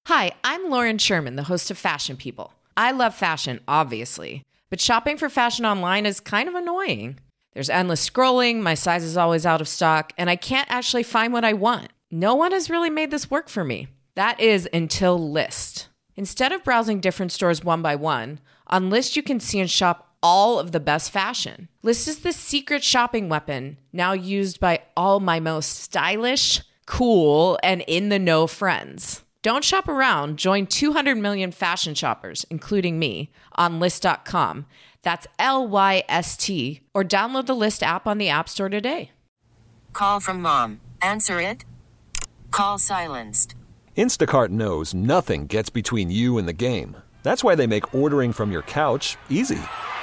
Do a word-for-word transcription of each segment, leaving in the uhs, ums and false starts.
Hi, I'm Lauren Sherman, the host of Fashion People. I love fashion, obviously, but shopping for fashion online is kind of annoying. There's endless scrolling, my size is always out of stock, and I can't actually find what I want. No one has really made this work for me. That is until Lyst. Instead of browsing different stores one by one, on Lyst you can see and shop all of the best fashion. Lyst is the secret shopping weapon, now used by all my most stylish, cool, and in-the-know friends. Don't shop around. Join two hundred million fashion shoppers, including me, on Lyst dot com. That's L Y S T. Or download the Lyst app on the App Store today. Call from mom. Answer it. Call silenced. Instacart knows nothing gets between you and the game. That's why they make ordering from your couch easy.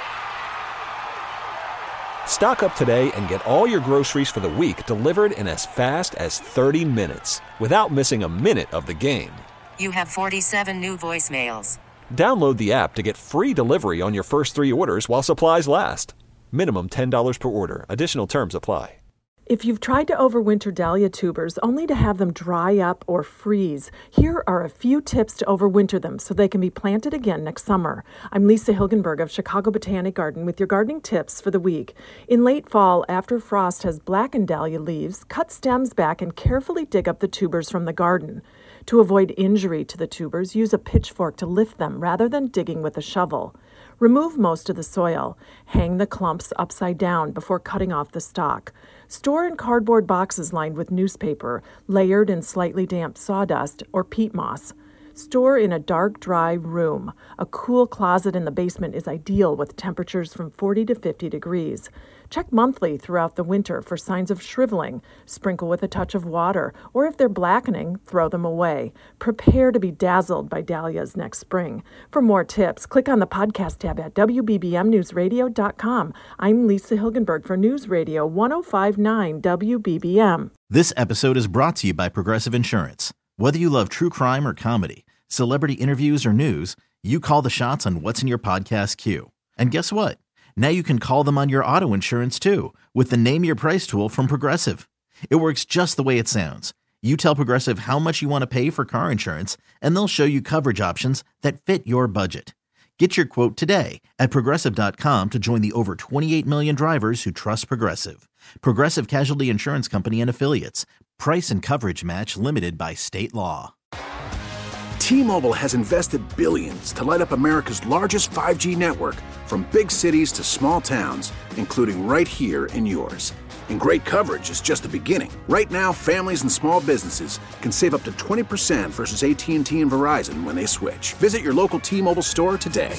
Stock up today and get all your groceries for the week delivered in as fast as thirty minutes without missing a minute of the game. You have forty-seven new voicemails. Download the app to get free delivery on your first three orders while supplies last. Minimum ten dollars per order. Additional terms apply. If you've tried to overwinter dahlia tubers only to have them dry up or freeze, here are a few tips to overwinter them so they can be planted again next summer. I'm Lisa Hilgenberg of Chicago Botanic Garden with your gardening tips for the week. In late fall, after frost has blackened dahlia leaves, cut stems back and carefully dig up the tubers from the garden. To avoid injury to the tubers, use a pitchfork to lift them rather than digging with a shovel. Remove most of the soil. Hang the clumps upside down before cutting off the stalk. Store in cardboard boxes lined with newspaper, layered in slightly damp sawdust or peat moss. Store in a dark, dry room. A cool closet in the basement is ideal with temperatures from forty to fifty degrees. Check monthly throughout the winter for signs of shriveling. Sprinkle with a touch of water, or if they're blackening, throw them away. Prepare to be dazzled by dahlias next spring. For more tips, click on the podcast tab at W B B M news radio dot com. I'm Lisa Hilgenberg for News Radio one oh five point nine W B B M. This episode is brought to you by Progressive Insurance. Whether you love true crime or comedy, celebrity interviews or news, you call the shots on what's in your podcast queue. And guess what? Now you can call them on your auto insurance too with the Name Your Price tool from Progressive. It works just the way it sounds. You tell Progressive how much you want to pay for car insurance, and they'll show you coverage options that fit your budget. Get your quote today at Progressive dot com to join the over twenty-eight million drivers who trust Progressive. Progressive Casualty Insurance Company and Affiliates. Price and coverage match limited by state law. T-Mobile has invested billions to light up America's largest five G network, from big cities to small towns, including right here in yours. And great coverage is just the beginning. Right now, families and small businesses can save up to twenty percent versus A T and T and Verizon when they switch. Visit your local T-Mobile store today.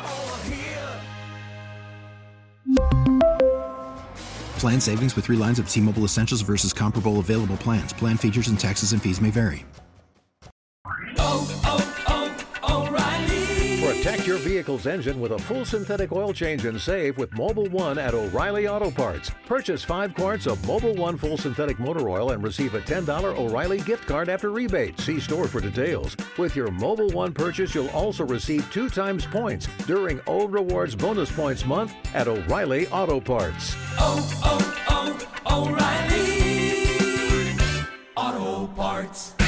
Plan savings with three lines of T-Mobile Essentials versus comparable available plans. Plan features and taxes and fees may vary. Oh, oh, oh, O'Reilly. Protect your vehicle's engine with a full synthetic oil change and save with Mobil one at O'Reilly Auto Parts. Purchase five quarts of Mobil one full synthetic motor oil and receive a ten dollars O'Reilly gift card after rebate. See store for details. With your Mobil one purchase, you'll also receive two times points during O Rewards Bonus Points Month at O'Reilly Auto Parts. Oh, oh, oh, O'Reilly Auto Parts.